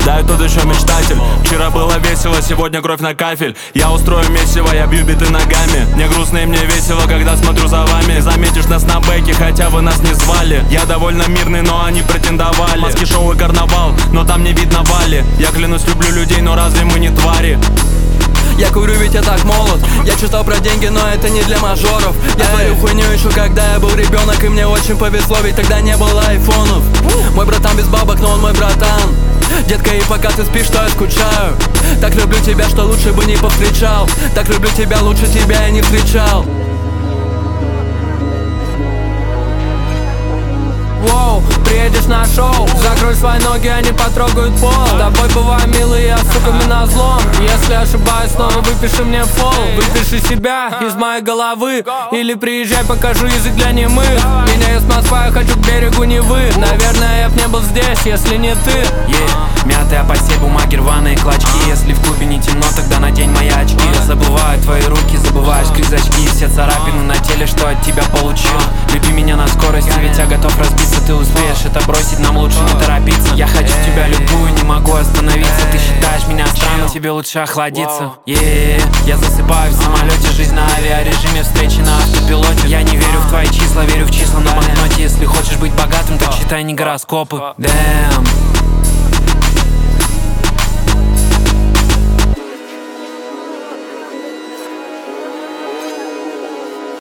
Да, я тот еще мечтатель. Вчера было весело, сегодня кровь на кафель. Я устрою месиво, я бью биты ногами. Мне грустно и мне весело, когда смотрю за вами. Заметишь нас на бэке, хотя вы нас не звали. Я довольно мирный, но они претендовали. Маски, шоу и карнавал, но там не видно Вали. Я клянусь, люблю людей, но разве мы не твари? Я курю, ведь я так молод. Я читал про деньги, но это не для мажоров. Я творю хуйню еще когда я был ребенок. И мне очень повезло, ведь тогда не было айфонов. Мой братан без бабок, но он мой братан. Детка, и пока ты спишь, что я скучаю. Так люблю тебя, что лучше бы не повстречал. Так люблю тебя, лучше тебя я не встречал. Воу, приедешь на шоу, закрой свои ноги, они потрогают пол. С тобой бываем милый, я суками на злом. Если ошибаюсь, снова выпиши мне фол. Выпиши себя из моей головы. Или приезжай, покажу язык для немых. Меня из Москвы, я хочу к берегу Невы. Наверное, я б не был здесь, если не ты. Мятая постель, бумаги, рваные клочки. Если в клубе не темно, тогда надень мои очки. Я забываю твои руки, забываешь крючки. Все царапины на теле, что от тебя получил. Люби меня на скорости, ведь я готов разбиться. Ты успеешь это бросить, нам лучше не торопиться. Я хочу тебя любую, не могу остановиться. Ты считаешь меня странным, тебе лучше охладиться. Я засыпаю в самолете, жизнь на авиарежиме, встречи на автопилоте. Я не верю в твои числа, верю в числа на банкноте. Если хочешь быть богатым, так читай не гороскопы. Damn.